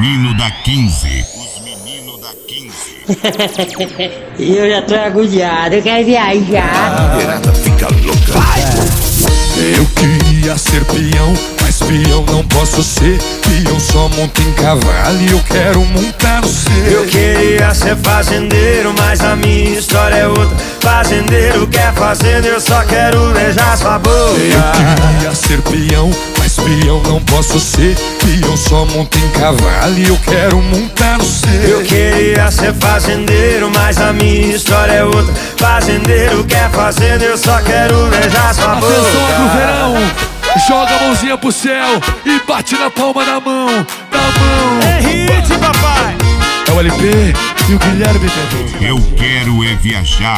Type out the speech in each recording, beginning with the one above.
meninos da 15. Os meninos da 15. Eu já tô agoniado, eu quero viajar. A mulherada fica louca. Eu queria ser peão, mas peão não posso ser. Peão só monta em cavalo e eu quero montar no seu. Eu queria ser fazendeiro, mas a minha história é outra. Fazendeiro quer fazenda, eu só quero beijar sua boca. Eu queria ser peão, mas peão não posso ser. Peão só monta em cavalo e eu quero montar no seu. Eu queria ser fazendeiro, mas a minha história é outra. Fazendeiro quer fazenda, eu só quero beijar sua boca. Atenção agro verão, joga a mãozinha pro céu e bate na palma da mão, É hit, papai! É o LP e o Guilherme Pedro. Eu quero é viajar.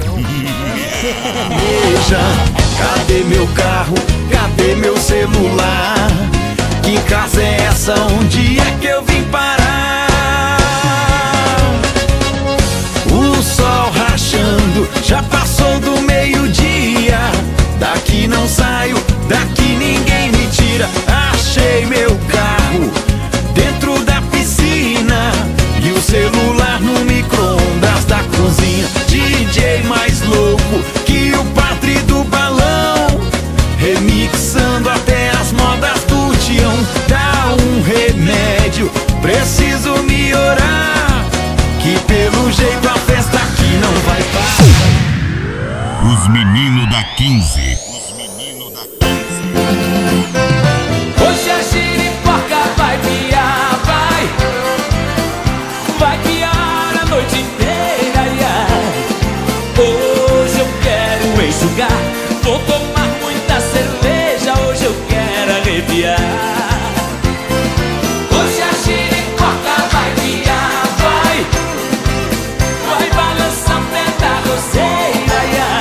Veja, cadê meu carro? Cadê meu celular? Que casa é essa? Onde é que eu vim parar? O sol rachando, já passou do meio-dia. Daqui não saio, daqui ninguém me tira. Achei meu carro dentro da piscina e o celular no micro-ondas da cozinha. DJ mais louco que o padre do balão, remixando até as modas do Tião. Dá um remédio, preciso me orar, que pelo jeito a festa aqui não vai parar. Os meninos da 15. Os meninos da 15. Hoje a giripoca vai piar, vai piar a noite inteira, Hoje eu quero enxugar, vou tomar muita cerveja, hoje eu quero arrepiar. Hoje a giripoca vai piar, vai balançar até da roceira,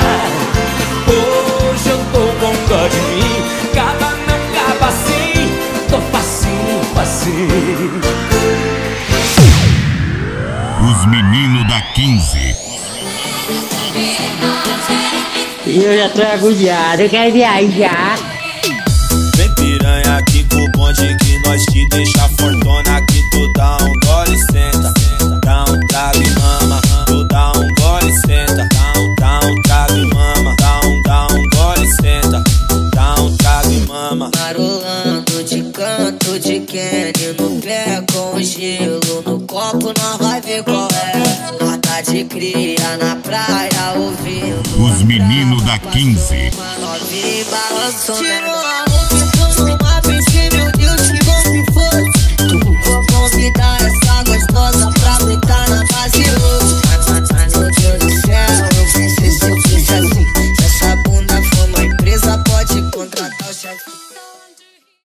Hoje eu tô com dó de mim, caba não caba assim, tô facinho, facinho. Os meninos da 15. Eu já tô agoniado, eu quero viajar. Vem piranha aqui com o bonde que nós te deixa fortuna. Que tu dá um gole e senta, dá um trago e mama. Tu dá um gole e senta, dá um trago e mama. Dá um gole e senta, dá um trago e mama. Marolando de canto de Kenny no pé com gelo no copo, nós vai ver qual é. Nós tá de cria na praia ouvindo Os meninos da 15. uma novinha balançando.